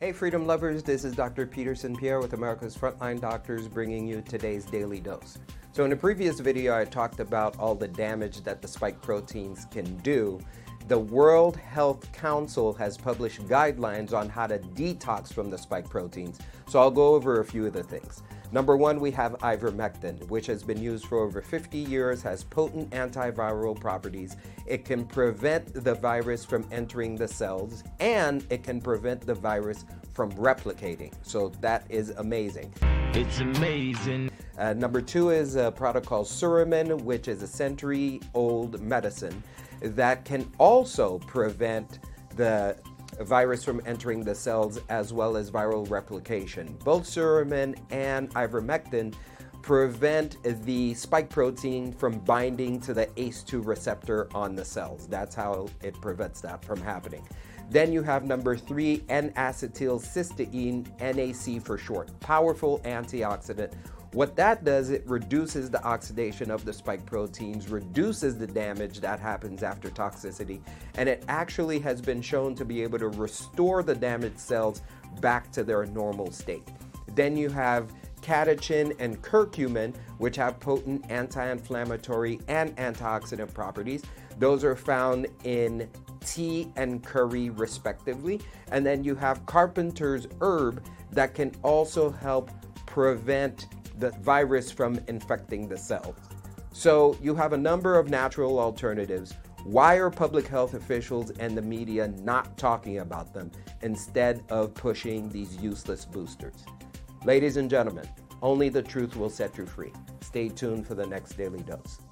Hey Freedom Lovers, this is Dr. Peterson Pierre with America's Frontline Doctors bringing you today's Daily Dose. So in a previous video I talked about all the damage that the spike proteins can do. The World Health Council has published guidelines on how to detox from the spike proteins. So I'll go over a few of the things. Number one, we have ivermectin, which has been used for over 50 years, has potent antiviral properties. It can prevent the virus from entering the cells, and it can prevent the virus from replicating. So that is amazing. It's amazing. Number two is a product called Suramin, which is a century-old medicine that can also prevent the virus from entering the cells as well as viral replication. Both Suramin and ivermectin prevent the spike protein from binding to the ACE2 receptor on the cells. That's how it prevents that from happening. Then you have number three, N-acetylcysteine, NAC for short. Powerful antioxidant. What that does, it reduces the oxidation of the spike proteins, reduces the damage that happens after toxicity, and it actually has been shown to be able to restore the damaged cells back to their normal state. Then you have catechin and curcumin, which have potent anti-inflammatory and antioxidant properties. Those are found in tea and curry respectively. And then you have carpenter's herb that can also help prevent the virus from infecting the cells. So you have a number of natural alternatives. Why are public health officials and the media not talking about them instead of pushing these useless boosters? Ladies and gentlemen, only the truth will set you free. Stay tuned for the next Daily Dose.